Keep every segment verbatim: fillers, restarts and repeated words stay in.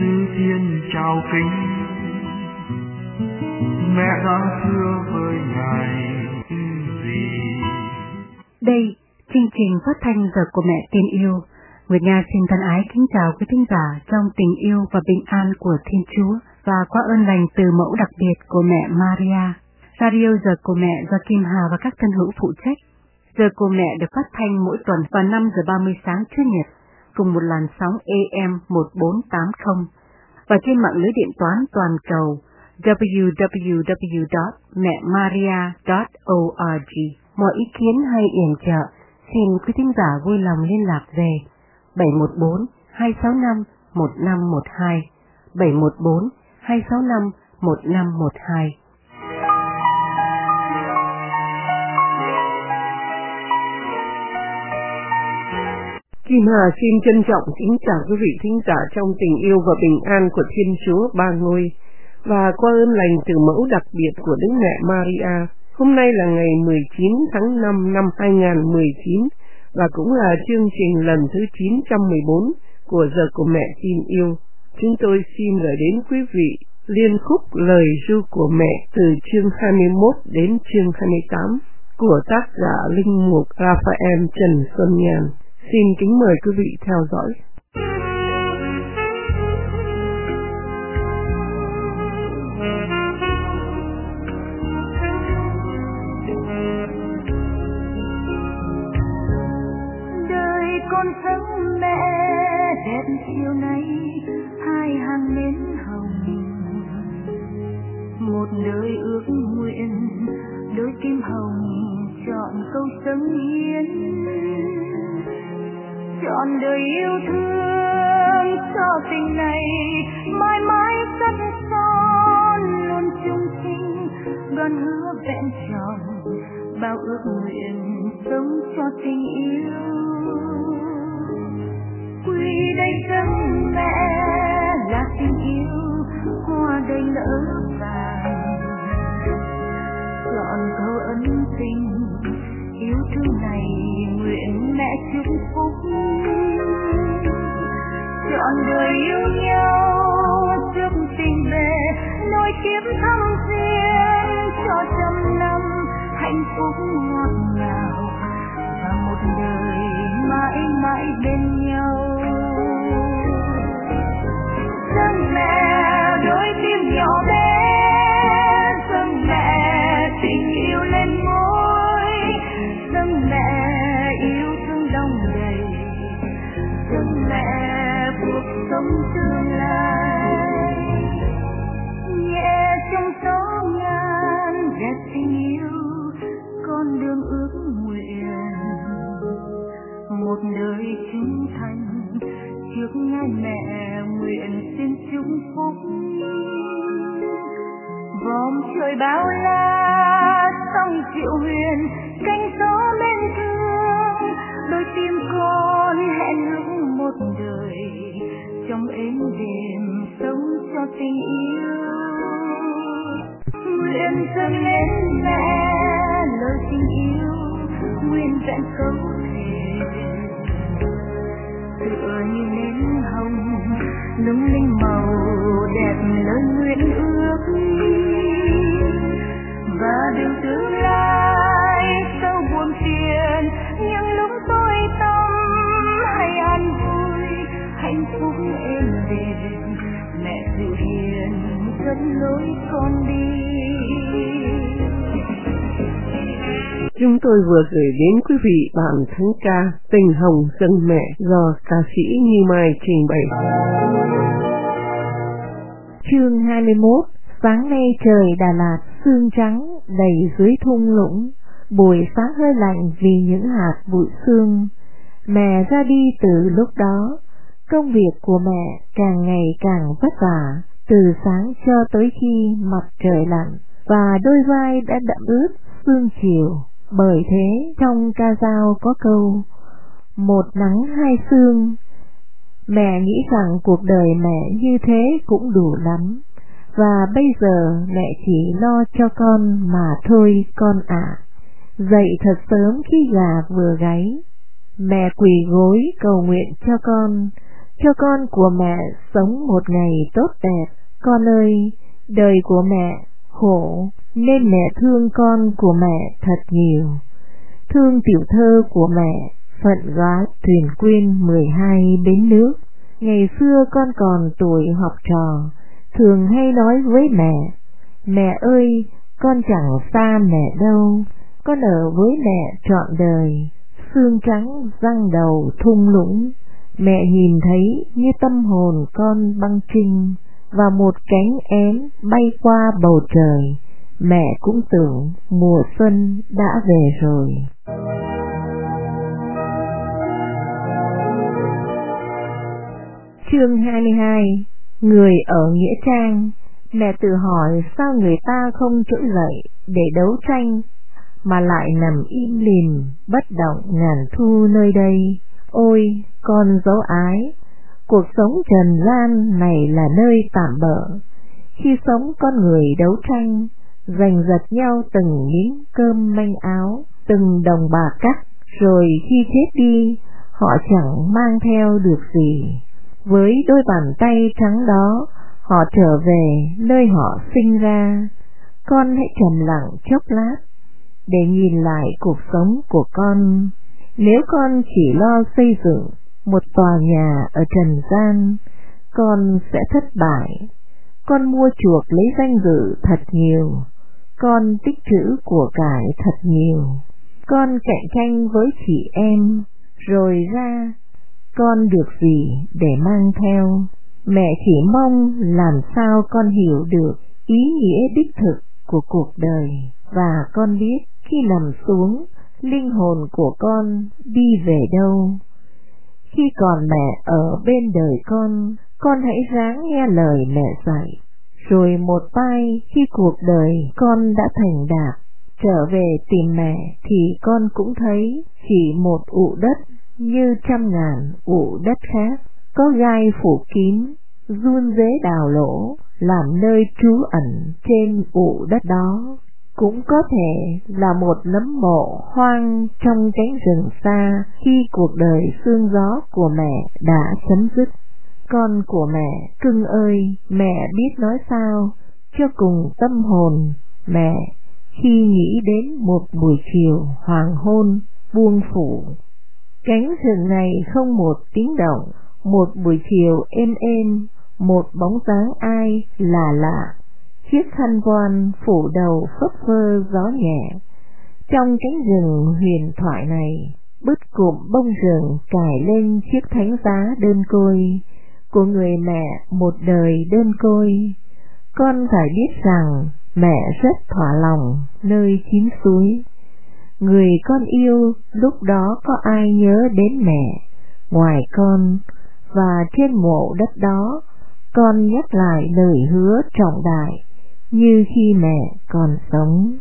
sư thiên chào kính, mẹ đã thưa với ngài gì. Đây, chương trình phát thanh Giờ của Mẹ Tin Yêu. Nguyệt Nga xin thân ái kính chào quý thính giả trong tình yêu và bình an của Thiên Chúa và qua ơn lành từ mẫu đặc biệt của mẹ Maria. Radio Giờ của Mẹ do Kim Hà và các thân hữu phụ trách. Giờ của Mẹ được phát thanh mỗi tuần vào năm giờ ba mươi sáng Chủ nhật cùng một làn sóng A M một bốn tám không và trên mạng lưới điện toán toàn cầu w w w chấm mẹ maria chấm org. Mọi ý kiến hay yểm trợ xin quý thính giả vui lòng liên lạc về bảy một bốn hai sáu năm một năm một hai, bảy một bốn hai sáu năm một năm một hai. Kim Hà xin trân trọng kính chào quý vị thính giả trong tình yêu và bình an của Thiên Chúa Ba Ngôi và qua ơn lành từ mẫu đặc biệt của Đức Mẹ Maria. Hôm nay là ngày mười chín tháng năm năm hai nghìn không trăm mười chín và cũng là chương trình lần thứ chín trăm mười bốn của Giờ của Mẹ Tin Yêu. Chúng tôi xin gửi đến quý vị liên khúc Lời ru của mẹ từ chương hai mươi mốt đến chương hai mươi tám của tác giả linh mục Raphael Trần Xuân Nhàn. Xin kính mời quý vị theo dõi. Đời con sống mẹ đẹp chiều nay, hai hàng nến hồng, một đời ước nguyện, đôi kim hồng chọn câu sống yên, chọn đời yêu thương cho tình này mãi mãi rất son, luôn chung sinh đoàn hứa vẹn tròn, bao ước nguyện sống cho tình yêu. Quy đây sống mẹ là tình yêu hoa đầy nở vàng, chọn câu ân tình yêu thương này nguyện mẹ chúc phúc, chọn đời yêu nhau chúc tình về nối kiếp thắm duyên cho trăm năm hạnh phúc ngọt ngào và một đời mãi mãi bên nhau. Dâng mẹ đôi tim nhỏ bé, dâng mẹ tình yêu lên môi, dâng mẹ yêu thương đong đầy, dâng mẹ cuộc sống tương lai. Nhẹ trong gió ngàn đẹp tình yêu, con đường ước nguyện, một đời trung thành trước ngài mẹ nguyện xin chúc phúc. Vòm trời bao la sông diệu huyền, cánh gió bên thương, đôi tim con hẹn ước một đời trong êm đềm sống cho tình yêu. Nguyện dâng lên mẹ lời tình yêu, nguyện vẹn câu thề tựa như nến hồng lung linh màu đẹp lời nguyện ước, và đường tương lai sâu buồn phiền những lúc tối tăm hay an vui hạnh phúc êm đềm, mẹ dịu hiền dẫn lối con đi. Chúng tôi vừa gửi đến quý vị bản thánh ca Tình Hồng Dâng Mẹ do ca sĩ Như Mai trình bày. Chương hai mươi mốt. Sáng nay trời Đà Lạt sương trắng đầy dưới thung lũng, buổi sáng hơi lạnh vì những hạt bụi sương. Mẹ ra đi từ lúc đó, công việc của mẹ càng ngày càng vất vả, từ sáng cho tới khi mặt trời lặn và đôi vai đã đẫm ướt sương chiều. Bởi thế trong ca dao có câu một nắng hai sương. Mẹ nghĩ rằng cuộc đời mẹ như thế cũng đủ lắm, và bây giờ mẹ chỉ lo cho con mà thôi con ạ. À. Dậy thật sớm khi gà vừa gáy, mẹ quỳ gối cầu nguyện cho con, cho con của mẹ sống một ngày tốt đẹp. Con ơi, đời của mẹ khổ nên mẹ thương con của mẹ thật nhiều. Thương tiểu thơ của mẹ phận gái thuyền quyên mười hai bến nước. Ngày xưa con còn tuổi học trò, thường hay nói với mẹ: mẹ ơi, con chẳng xa mẹ đâu, con ở với mẹ trọn đời. Xương trắng răng đầu thung lũng, mẹ nhìn thấy như tâm hồn con băng trinh, và một cánh én bay qua bầu trời, mẹ cũng tưởng mùa xuân đã về rồi. Chương hai mươi hai. Người ở nghĩa trang. Mẹ tự hỏi sao người ta không trỗi dậy để đấu tranh, mà lại nằm im lìm bất động ngàn thu nơi đây. Ôi con dấu ái, cuộc sống trần gian này là nơi tạm bợ. Khi sống con người đấu tranh, giành giật nhau từng miếng cơm manh áo, từng đồng bạc cắt, rồi khi chết đi họ chẳng mang theo được gì. Với đôi bàn tay trắng đó, họ trở về nơi họ sinh ra. Con hãy trầm lặng chốc lát để nhìn lại cuộc sống của con. Nếu con chỉ lo xây dựng một tòa nhà ở trần gian, con sẽ thất bại. Con mua chuộc lấy danh dự thật nhiều, con tích trữ của cải thật nhiều, con cạnh tranh với chị em, rồi ra con được gì để mang theo. Mẹ chỉ mong làm sao con hiểu được ý nghĩa đích thực của cuộc đời, và con biết khi nằm xuống, linh hồn của con đi về đâu. Khi còn mẹ ở bên đời con, con hãy ráng nghe lời mẹ dạy. Rồi một mai khi cuộc đời con đã thành đạt, trở về tìm mẹ thì con cũng thấy chỉ một ụ đất như trăm ngàn ụ đất khác, có gai phủ kín, run rế đào lỗ làm nơi trú ẩn trên ụ đất đó. Cũng có thể là một nấm mộ hoang trong cánh rừng xa khi cuộc đời sương gió của mẹ đã chấm dứt. Con của mẹ cưng ơi, mẹ biết nói sao cho cùng tâm hồn mẹ khi nghĩ đến một buổi chiều hoàng hôn buông phủ. Cánh rừng này không một tiếng động, một buổi chiều êm êm, một bóng dáng ai lạ lạ. Chiếc khăn voan phủ đầu phất phơ gió nhẹ. Trong cánh rừng huyền thoại này, bứt cụm bông rừng cài lên chiếc thánh giá đơn côi của người mẹ một đời đơn côi. Con phải biết rằng mẹ rất thỏa lòng nơi chín suối. Người con yêu lúc đó có ai nhớ đến mẹ ngoài con, và trên mộ đất đó con nhắc lại lời hứa trọng đại như khi mẹ còn sống.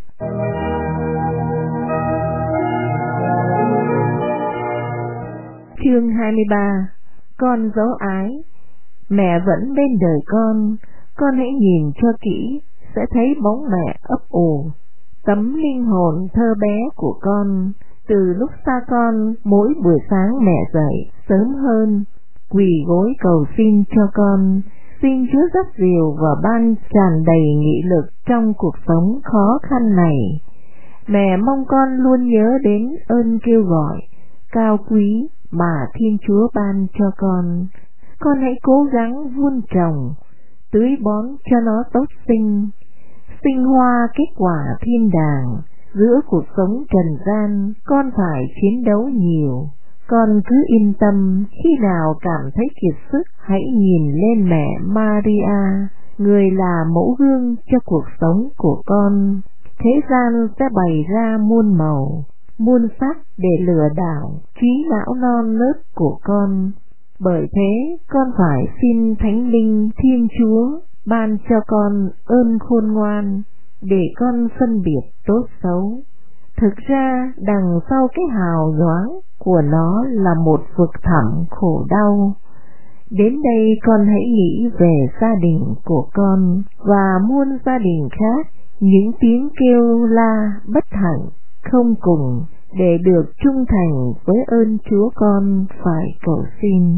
Chương hai mươi ba. Con dấu ái. Mẹ vẫn bên đời con, con hãy nhìn cho kỹ sẽ thấy bóng mẹ ấp ủ. Tấm linh hồn thơ bé của con, từ lúc xa con mỗi buổi sáng mẹ dậy sớm hơn, quỳ gối cầu xin cho con, xin Chúa dắt dìu và ban tràn đầy nghị lực trong cuộc sống khó khăn này. Mẹ mong con luôn nhớ đến ơn kêu gọi cao quý mà Thiên Chúa ban cho con. Con hãy cố gắng vun trồng, tưới bón cho nó tốt sinh, sinh hoa kết quả thiên đàng. Giữa cuộc sống trần gian, con phải chiến đấu nhiều. Con cứ yên tâm, khi nào cảm thấy kiệt sức, hãy nhìn lên mẹ Maria, người là mẫu gương cho cuộc sống của con. Thế gian sẽ bày ra muôn màu, muôn sắc để lừa đảo trí não non nớt của con. Bởi thế, con phải xin Thánh Linh Thiên Chúa ban cho con ơn khôn ngoan để con phân biệt tốt xấu. Thực ra, đằng sau cái hào nhoáng của nó là một vực thẳm khổ đau. Đến đây con hãy nghĩ về gia đình của con và muôn gia đình khác, những tiếng kêu la bất hạnh không cùng để được trung thành với ơn Chúa con phải cầu xin.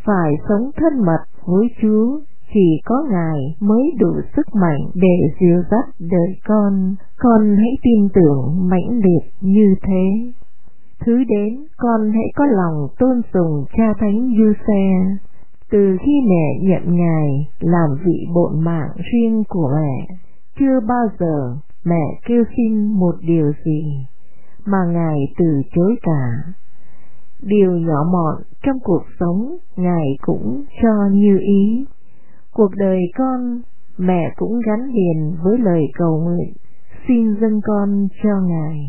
phải sống thân mật với Chúa, chỉ có Ngài mới đủ sức mạnh để dìu dắt đời con. Con hãy tin tưởng mãnh liệt như thế. Thứ đến, con hãy có lòng tôn sùng cha thánh Giuse. Từ khi mẹ nhận Ngài làm vị bổn mạng riêng của mẹ, chưa bao giờ mẹ kêu xin một điều gì mà Ngài từ chối cả. Điều nhỏ mọn trong cuộc sống Ngài cũng cho như ý. Cuộc đời con, mẹ cũng gắn liền với lời cầu nguyện xin dâng con cho Ngài.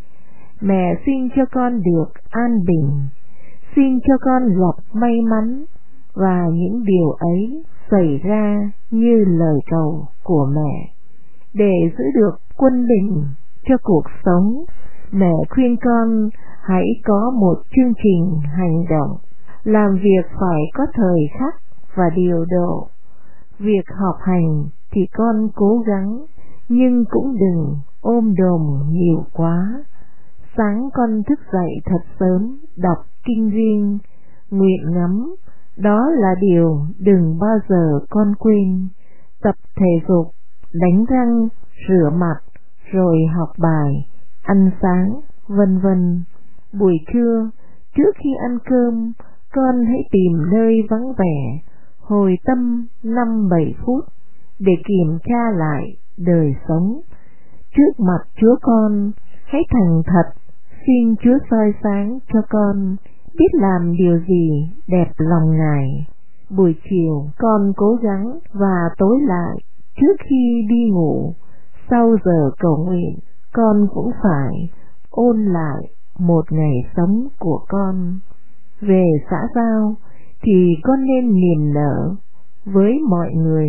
Mẹ xin cho con được an bình, xin cho con gặp may mắn, và những điều ấy xảy ra như lời cầu của mẹ. Để giữ được quân bình cho cuộc sống, mẹ khuyên con hãy có một chương trình hành động, làm việc phải có thời khắc và điều độ. Việc học hành thì con cố gắng, nhưng cũng đừng ôm đồm nhiều quá. Sáng con thức dậy thật sớm, đọc kinh riêng, nguyện ngắm, đó là điều đừng bao giờ con quên. Tập thể dục, đánh răng, rửa mặt, rồi học bài, ăn sáng, vân vân. Buổi trưa, trước khi ăn cơm, con hãy tìm nơi vắng vẻ, hồi tâm năm bảy phút để kiểm tra lại đời sống. Trước mặt Chúa con, hãy thành thật xin Chúa soi sáng cho con biết làm điều gì đẹp lòng Ngài. Buổi chiều con cố gắng và tối lại, trước khi đi ngủ, sau giờ cầu nguyện, con cũng phải ôn lại một ngày sống của con. Về xã giao thì con nên niềm nở với mọi người,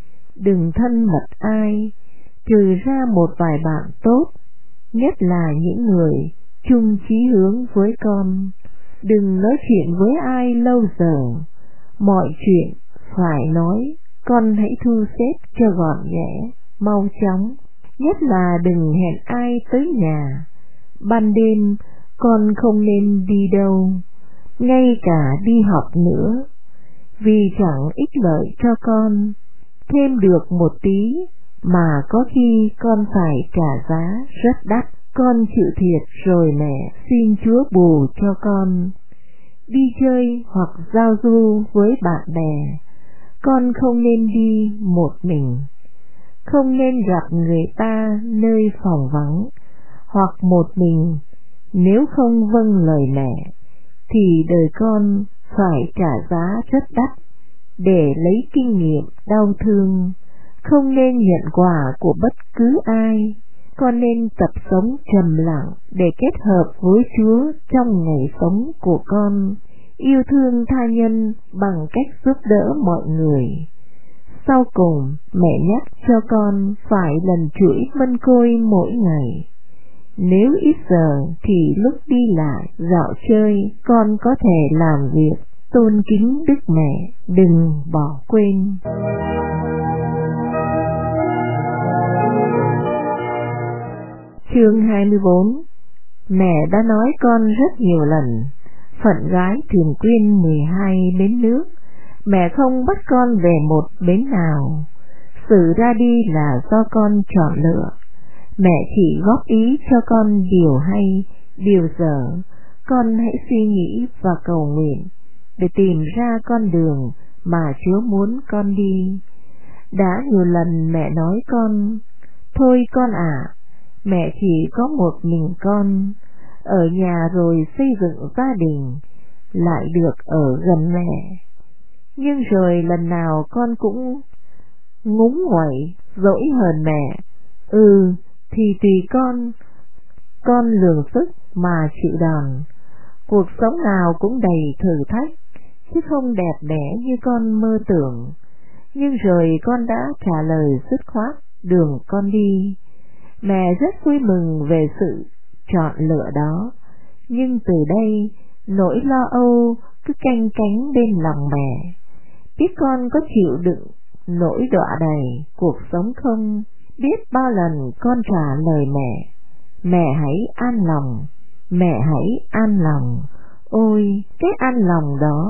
đừng thân mật ai, trừ ra một vài bạn tốt, nhất là những người chung chí hướng với con. Đừng nói chuyện với ai lâu giờ, mọi chuyện phải nói, con hãy thu xếp cho gọn ghẽ, mau chóng, nhất là đừng hẹn ai tới nhà. Ban đêm con không nên đi đâu, ngay cả đi học nữa, vì chẳng ích lợi cho con. Thêm được một tí mà có khi con phải trả giá rất đắt. Con chịu thiệt rồi mẹ xin Chúa bù cho con. Đi chơi hoặc giao du với bạn bè, con không nên đi một mình. Không nên gặp người ta nơi phòng vắng hoặc một mình. Nếu không vâng lời mẹ thì đời con phải trả giá rất đắt để lấy kinh nghiệm đau thương. Không nên nhận quà của bất cứ ai. Con nên tập sống trầm lặng để kết hợp với Chúa trong ngày sống của con, yêu thương tha nhân bằng cách giúp đỡ mọi người. Sau cùng, mẹ nhắc cho con phải lần chuỗi mân côi mỗi ngày. Nếu ít giờ thì lúc đi lại, dạo chơi, con có thể làm việc tôn kính Đức Mẹ, đừng bỏ quên. Chương hai mươi bốn. Mẹ đã nói con rất nhiều lần, phận gái thường quyên mười hai bến nước, mẹ không bắt con về một bến nào. Sự ra đi là do con chọn lựa. Mẹ chỉ góp ý cho con điều hay, điều dở. Con hãy suy nghĩ và cầu nguyện để tìm ra con đường mà Chúa muốn con đi. Đã nhiều lần mẹ nói con, thôi con ạ, à, mẹ chỉ có một mình con, ở nhà rồi xây dựng gia đình, lại được ở gần mẹ. Nhưng rồi lần nào con cũng ngúng nguẩy, dỗi hờn mẹ. Ừ, thì tùy con, con lường sức mà chịu đòn. Cuộc sống nào cũng đầy thử thách, chứ không đẹp đẽ như con mơ tưởng. Nhưng rồi con đã trả lời dứt khoát đường con đi. Mẹ rất vui mừng về sự chọn lựa đó. Nhưng từ đây, nỗi lo âu cứ canh cánh bên lòng mẹ. Biết con có chịu đựng nỗi đọa đầy cuộc sống không? Biết bao lần con trả lời mẹ, mẹ hãy an lòng, mẹ hãy an lòng. Ôi, cái an lòng đó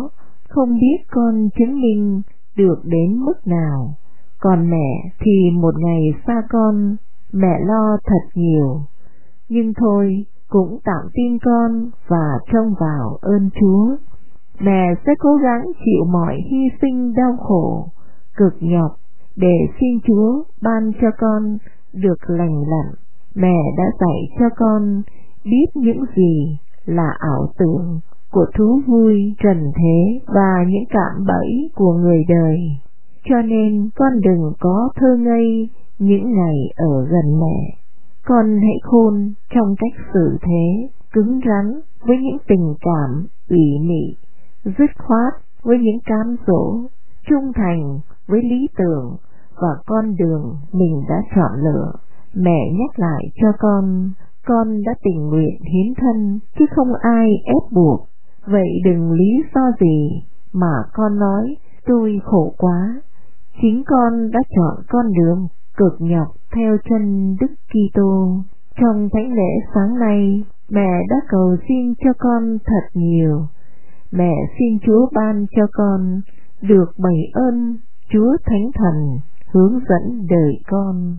không biết con chứng minh được đến mức nào. Còn mẹ thì một ngày xa con, mẹ lo thật nhiều. Nhưng thôi, cũng tạm tin con và trông vào ơn Chúa. Mẹ sẽ cố gắng chịu mọi hy sinh đau khổ, cực nhọc để xin Chúa ban cho con được lành lặn. Mẹ đã dạy cho con biết những gì là ảo tưởng của thú vui trần thế và những cạm bẫy của người đời. Cho nên con đừng có thơ ngây những ngày ở gần mẹ. Con hãy khôn trong cách xử thế, cứng rắn với những tình cảm ủy mị, dứt khoát với những cám dỗ, trung thành với lý tưởng và con đường mình đã chọn lựa. Mẹ nhắc lại cho con, con đã tình nguyện hiến thân chứ không ai ép buộc. Vậy đừng lý do gì mà con nói tôi khổ quá. Chính con đã chọn con đường cực nhọc theo chân Đức Kitô. Trong thánh lễ sáng nay, mẹ đã cầu xin cho con thật nhiều. Mẹ xin Chúa ban cho con được bày ơn Chúa Thánh Thần hướng dẫn đời con.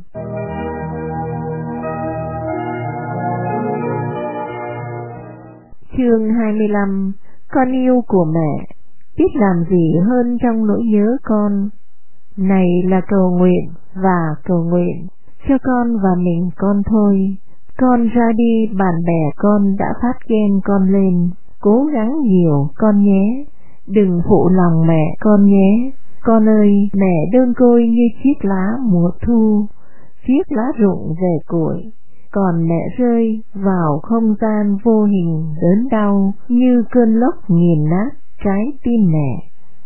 Chương hai mươi lăm. Con yêu của mẹ, biết làm gì hơn trong nỗi nhớ con. Này là cầu nguyện và cầu nguyện cho con và mình con thôi. Con ra đi, bạn bè con đã phát ghen con lên. Cố gắng nhiều con nhé, đừng phụ lòng mẹ con nhé. Con ơi, mẹ đơn côi như chiếc lá mùa thu, chiếc lá rụng về củi. Còn mẹ rơi vào không gian vô hình đớn đau như cơn lốc nghiền nát trái tim mẹ.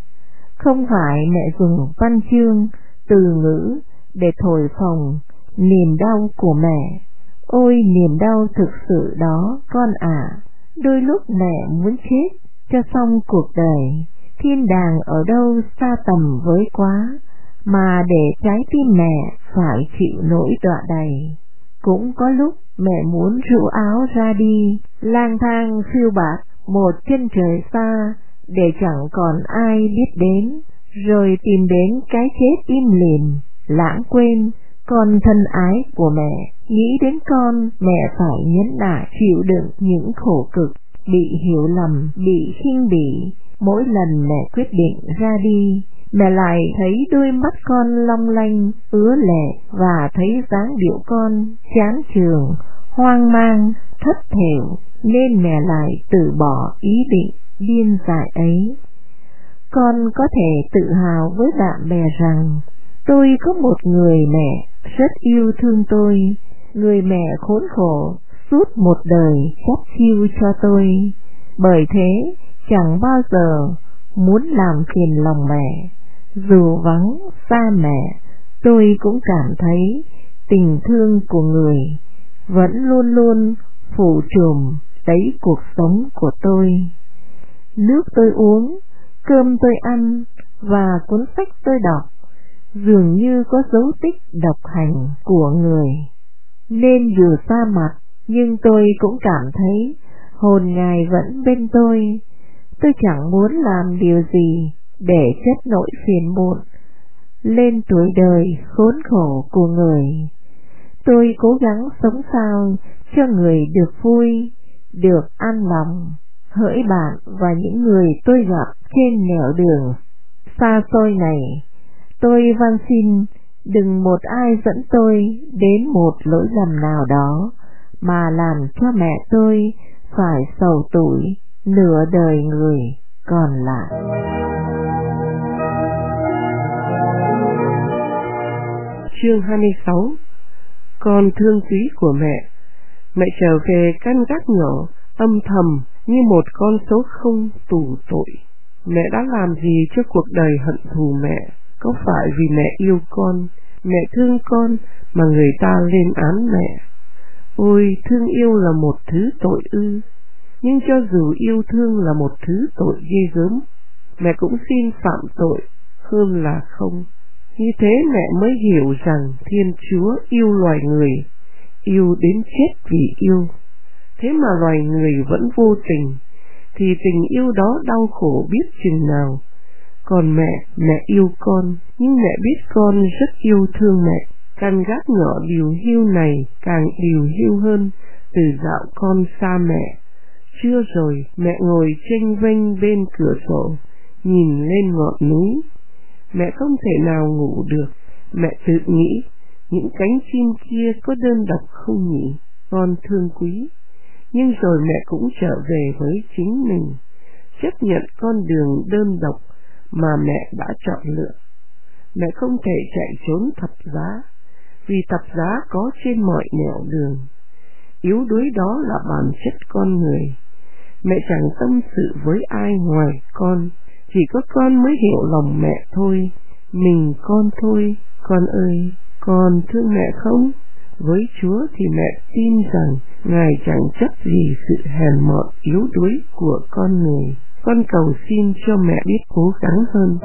Không phải mẹ dùng văn chương, từ ngữ để thổi phồng niềm đau của mẹ. Ôi niềm đau thực sự đó con ạ. À. Đôi lúc mẹ muốn chết cho xong cuộc đời. Thiên đàng ở đâu xa tầm với quá, mà để trái tim mẹ phải chịu nỗi đọa đầy. Cũng có lúc mẹ muốn rũ áo ra đi, lang thang phiêu bạt một chân trời xa, để chẳng còn ai biết đến, rồi tìm đến cái chết im lìm, lãng quên con thân ái của mẹ. Nghĩ đến con, mẹ phải nhẫn nại chịu đựng những khổ cực, bị hiểu lầm, bị khinh bỉ. Mỗi lần mẹ quyết định ra đi, mẹ lại thấy đôi mắt con long lanh, ứa lệ, và thấy dáng điệu con chán chường, hoang mang, thất thểu, nên mẹ lại từ bỏ ý định điên dại ấy. Con có thể tự hào với bạn bè rằng tôi có một người mẹ rất yêu thương tôi, người mẹ khốn khổ suốt một đời chắt chiu cho tôi. Bởi thế chẳng bao giờ muốn làm phiền lòng mẹ. Dù vắng xa mẹ, tôi cũng cảm thấy tình thương của người vẫn luôn luôn phủ trùm lấy cuộc sống của tôi. Nước tôi uống, cơm tôi ăn và cuốn sách tôi đọc dường như có dấu tích độc hành của người. Nên dù xa mặt, nhưng tôi cũng cảm thấy hồn Ngài vẫn bên tôi. Tôi chẳng muốn làm điều gì để chất nỗi phiền muộn lên tuổi đời khốn khổ của người. Tôi cố gắng sống sao cho người được vui, được an lòng. Hỡi bạn và những người tôi gặp trên nẻo đường xa xôi này, tôi van xin đừng một ai dẫn tôi đến một lỗi lầm nào đó mà làm cho mẹ tôi phải sầu tủi nửa đời người còn lại. Chương hai mươi sáu. Con thương quý của mẹ. Mẹ trở về căn gác nhỏ âm thầm như một con số không tù tội. Mẹ đã làm gì cho cuộc đời hận thù mẹ? Có phải vì mẹ yêu con, mẹ thương con mà người ta lên án mẹ? Ôi, thương yêu là một thứ tội ư? Nhưng cho dù yêu thương là một thứ tội ghê gớm, mẹ cũng xin phạm tội hơn là không. Như thế mẹ mới hiểu rằng Thiên Chúa yêu loài người, yêu đến chết vì yêu. Thế mà loài người vẫn vô tình, thì tình yêu đó đau khổ biết chừng nào. Còn mẹ, mẹ yêu con, nhưng mẹ biết con rất yêu thương mẹ. Căn gác nhỏ điều hiu này càng điều hiu hơn từ dạo con xa mẹ. Trưa rồi, mẹ ngồi chênh vênh bên cửa sổ, nhìn lên ngọn núi. Mẹ không thể nào ngủ được. Mẹ tự nghĩ, những cánh chim kia có đơn độc không nhỉ, con thương quý. Nhưng rồi mẹ cũng trở về với chính mình, chấp nhận con đường đơn độc mà mẹ đã chọn lựa. Mẹ không thể chạy trốn thập giá, vì thập giá có trên mọi nẻo đường. Yếu đuối đó là bản chất con người. Mẹ chẳng tâm sự với ai ngoài con, chỉ có con mới hiểu lòng mẹ thôi. Mình con thôi. Con ơi, con thương mẹ không? Với Chúa thì mẹ tin rằng Ngài chẳng chấp gì sự hèn mọn yếu đuối của con người. Con cầu xin cho mẹ biết cố gắng hơn.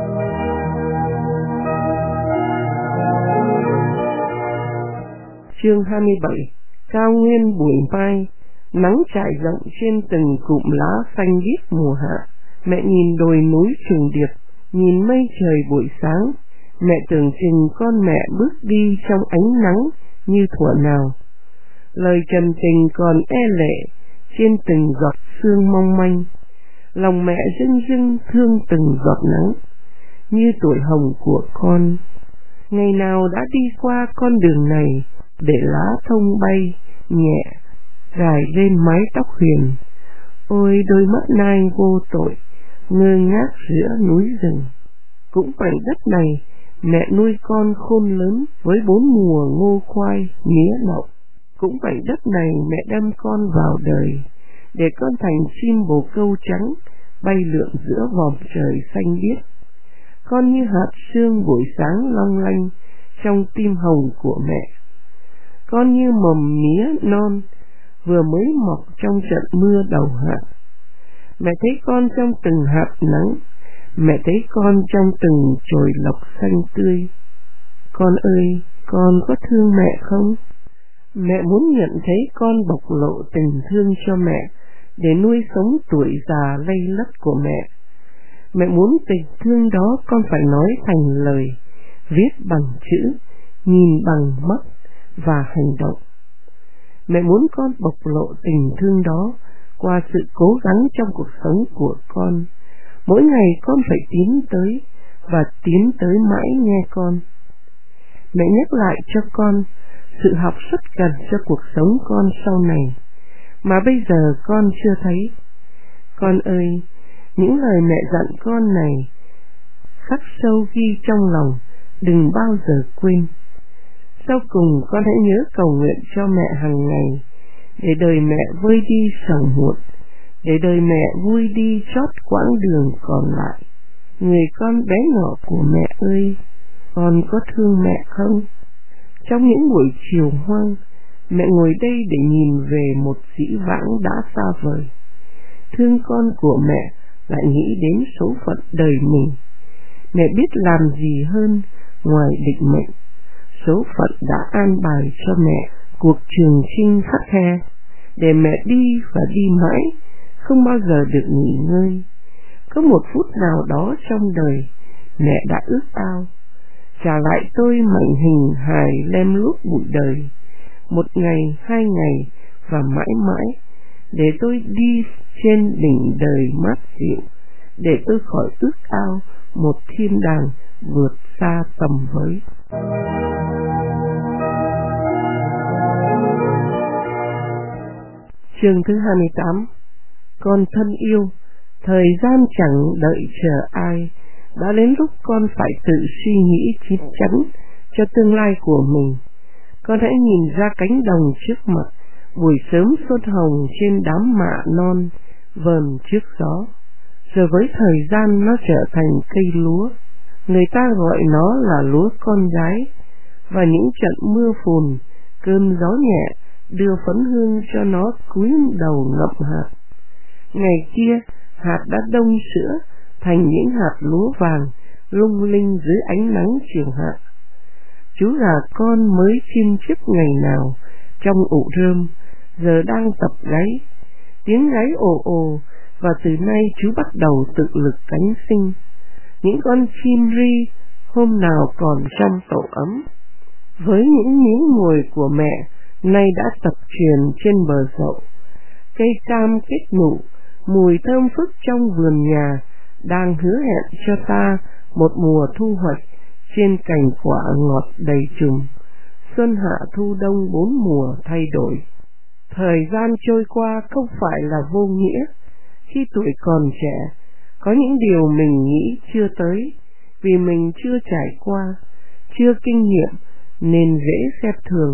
Chương hai mươi bảy. Cao nguyên buổi mai, nắng trải rộng trên từng cụm lá xanh biếc mùa hạ. Mẹ nhìn đồi núi trùng điệp, nhìn mây trời buổi sáng. Mẹ tưởng chừng con mẹ bước đi trong ánh nắng như thuở nào. Lời trần tình còn e lệ trên từng giọt sương mong manh. Lòng mẹ rưng rưng thương từng giọt nắng, như tuổi hồng của con. Ngày nào đã đi qua con đường này, để lá thông bay nhẹ gài lên mái tóc huyền. Ôi đôi mắt nai vô tội, ngơ ngác giữa núi rừng. Cũng mảnh đất này, mẹ nuôi con khôn lớn với bốn mùa ngô khoai, mía lậu. Cũng mảnh đất này mẹ đem con vào đời, để con thành chim bồ câu trắng, bay lượn giữa vòm trời xanh biếc. Con như hạt sương buổi sáng long lanh trong tim hồng của mẹ. Con như mầm mía non vừa mới mọc trong trận mưa đầu hạ. Mẹ thấy con trong từng hạt nắng, mẹ thấy con trong từng chồi lộc xanh tươi. Con ơi, con có thương mẹ không? Mẹ muốn nhận thấy con bộc lộ tình thương cho mẹ, để nuôi sống tuổi già lây lất của mẹ. Mẹ muốn tình thương đó con phải nói thành lời, viết bằng chữ, nhìn bằng mắt và hành động. Mẹ muốn con bộc lộ tình thương đó qua sự cố gắng trong cuộc sống của con. Mỗi ngày con phải tiến tới, và tiến tới mãi nghe con. Mẹ nhắc lại cho con sự học rất cần cho cuộc sống con sau này, mà bây giờ con chưa thấy. Con ơi, những lời mẹ dặn con này khắc sâu ghi trong lòng, đừng bao giờ quên. Sau cùng con hãy nhớ cầu nguyện cho mẹ hàng ngày, để đời mẹ vơi đi sầu muộn, để đời mẹ vui đi chót quãng đường còn lại. Người con bé nhỏ của mẹ ơi, con có thương mẹ không? Trong những buổi chiều hoang, mẹ ngồi đây để nhìn về một dĩ vãng đã xa vời. Thương con của mẹ lại nghĩ đến số phận đời mình. Mẹ biết làm gì hơn ngoài định mệnh. Số phận đã an bài cho mẹ cuộc trường chinh khắt khe, để mẹ đi và đi mãi, không bao giờ được nghỉ ngơi. Có một phút nào đó trong đời, mẹ đã ước ao trả lại tôi mảnh hình hài lem luốc bụi đời, một ngày, hai ngày và mãi mãi, để tôi đi trên đỉnh đời mát dịu, để tôi khỏi ước ao một thiên đàng vượt xa tầm với. Chương thứ hai mươi tám. Con thân yêu, thời gian chẳng đợi chờ ai, đã đến lúc con phải tự suy nghĩ chín chắn cho tương lai của mình. Con hãy nhìn ra cánh đồng trước mặt, buổi sớm xuân hồng trên đám mạ non vờn trước gió, rồi với thời gian nó trở thành cây lúa. Người ta gọi nó là lúa con gái, và những trận mưa phùn, cơn gió nhẹ đưa phấn hương cho nó cúi đầu ngậm hạt. Ngày kia, hạt đã đông sữa thành những hạt lúa vàng lung linh dưới ánh nắng chiều hạ. Chú gà con mới chim chip ngày nào trong ụ rơm, giờ đang tập gáy. Tiếng gáy ồ ồ và từ nay chú bắt đầu tự lực cánh sinh. Những con chim ri hôm nào còn trong tổ ấm, với những miếng mồi của mẹ nay đã tập truyền trên bờ dậu. Cây cam kết nụ, mùi thơm phức trong vườn nhà đang hứa hẹn cho ta một mùa thu hoạch trên cành quả ngọt đầy chùm. Xuân hạ thu đông bốn mùa thay đổi. Thời gian trôi qua không phải là vô nghĩa. Khi tuổi còn trẻ, có những điều mình nghĩ chưa tới, vì mình chưa trải qua, chưa kinh nghiệm nên dễ xem thường.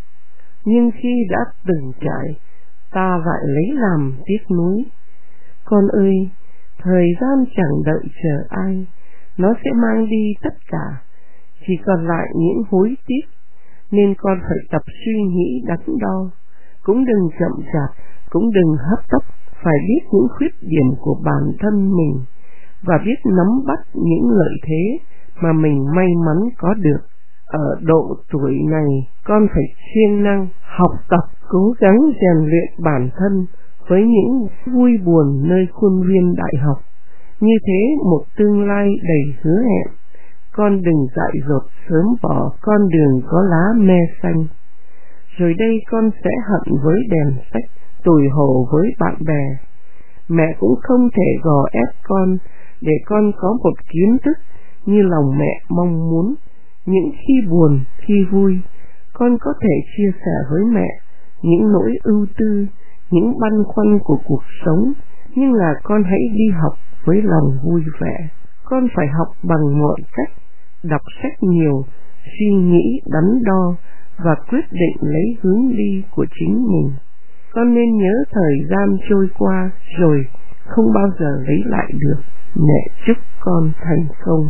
Nhưng khi đã từng trải, ta lại lấy làm tiếc nuối. Con ơi, thời gian chẳng đợi chờ ai, nó sẽ mang đi tất cả, chỉ còn lại những hối tiếc, nên con phải tập suy nghĩ đắn đo. Cũng đừng chậm chạp, cũng đừng hấp tấp, phải biết những khuyết điểm của bản thân mình và biết nắm bắt những lợi thế mà mình may mắn có được. Ở độ tuổi này, con phải siêng năng học tập, cố gắng rèn luyện bản thân với những vui buồn nơi khuôn viên đại học. Như thế một tương lai đầy hứa hẹn. Con đừng dại dột sớm bỏ con đường có lá me xanh. Rồi đây con sẽ hận với đèn sách, tủi hổ với bạn bè. Mẹ cũng không thể gò ép con để con có một kiến thức như lòng mẹ mong muốn. Những khi buồn, khi vui, con có thể chia sẻ với mẹ những nỗi ưu tư, những băn khoăn của cuộc sống, nhưng là con hãy đi học với lòng vui vẻ. Con phải học bằng mọi cách, đọc sách nhiều, suy nghĩ đắn đo và quyết định lấy hướng đi của chính mình. Con nên nhớ thời gian trôi qua rồi không bao giờ lấy lại được. Mẹ chúc con thành công.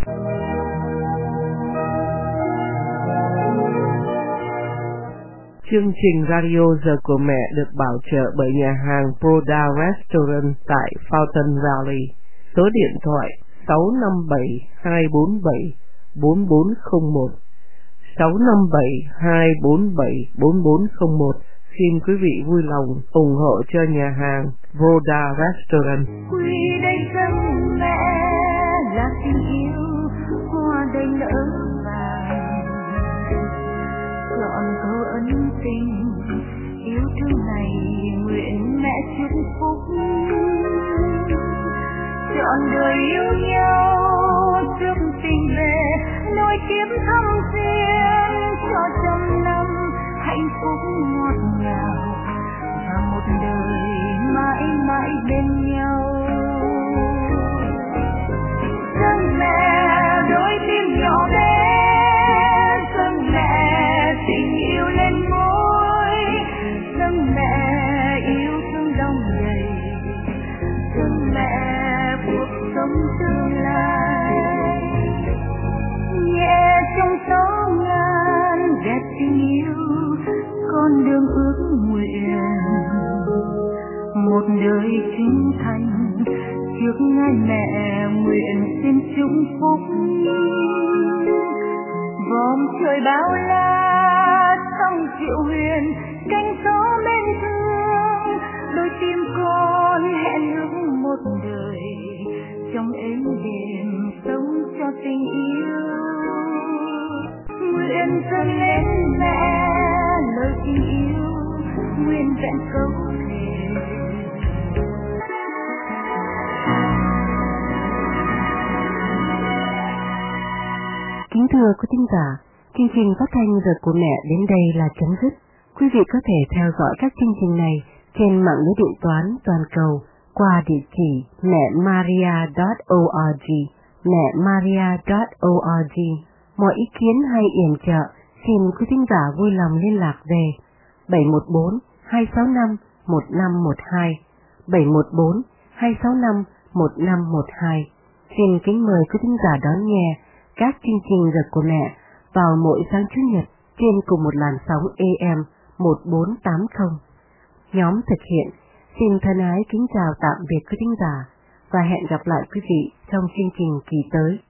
Chương trình Radio Giờ của Mẹ được bảo trợ bởi nhà hàng Broda Restaurant tại Fountain Valley. Số điện thoại sáu năm bảy hai bốn bảy bốn bốn không một, sáu năm bảy hai bốn bảy bốn bốn không một. Xin quý vị vui lòng ủng hộ cho nhà hàng Broda Restaurant. Quy đây dân mẹ là tình yêu, hoa đầy nở vàng, chọn câu ân tình yêu thương này nguyện mẹ chúc phúc, chọn đời yêu nhau trước tình về nối tiếp thăm duyên cho trăm năm hạnh phúc ngọt ngào và một đời mãi mãi bên nhau. Dâng mẹ đôi tim nhỏ bé, dâng mẹ tình yêu lên môi, dâng mẹ yêu thương đong đầy, dâng mẹ cuộc sống tương lai. Nhẹ trong gió ngàn đẹp tình yêu, con đường ước nguyện một đời trung thành trước ngài mẹ nguyện xin chúc phúc. Vòm trời bao la sông triệu huyền, cánh gió bên thương, đôi tim con hẹn ước một đời trong êm đềm sống cho tình yêu. Nguyện dâng lên mẹ lời tình yêu, nguyện vẹn câu thề. Kính thưa quý thính giả, chương trình phát thanh Giờ của Mẹ đến đây là chấm dứt. Quý vị có thể theo dõi các chương trình này trên mạng lưới điện toán toàn cầu qua địa chỉ mẹ maria chấm org, mẹ maria chấm org. Mọi ý kiến hay yểm trợ, xin quý thính giả vui lòng liên lạc về bảy một bốn hai sáu năm một năm một hai, bảy một bốn hai sáu năm một năm một hai. Xin kính mời quý thính giả đón nghe các chương trình Giờ của Mẹ vào mỗi sáng Chủ nhật trên cùng một làn sóng A M một bốn tám không. Nhóm thực hiện xin thân ái kính chào tạm biệt quý thính giả và hẹn gặp lại quý vị trong chương trình kỳ tới.